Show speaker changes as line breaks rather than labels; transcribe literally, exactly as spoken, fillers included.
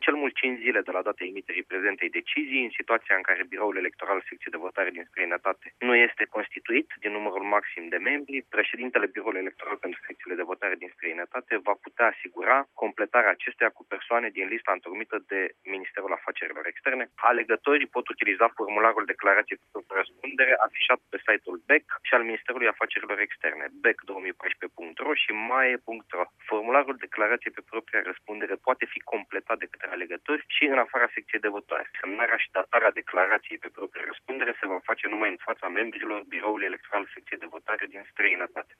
cel mult cinci zile de la data emiterii prezentei decizii, în situația în care biroul electoral secție de votare din străinătate nu este constituit din numărul maxim de membri, președintele biroului electoral pentru secțiile de votare din străinătate va putea asigura completarea acesteia cu persoane din lista întocmită de Ministerul Afacerilor Externe. Alegătorii pot utiliza formularul declarație pentru răspundere afișat pe site-ul B E C și al Ministerului Afacerilor Externe, b e c două mii paisprezece punct r o și maie punct r o. Formularul declarație pe propria răspundere poate fi completat de către alegători și în afara secției de votare. Semnarea și datarea declarației pe propria răspundere se va face numai în fața membrilor biroului electoral secției de votare din străinătate.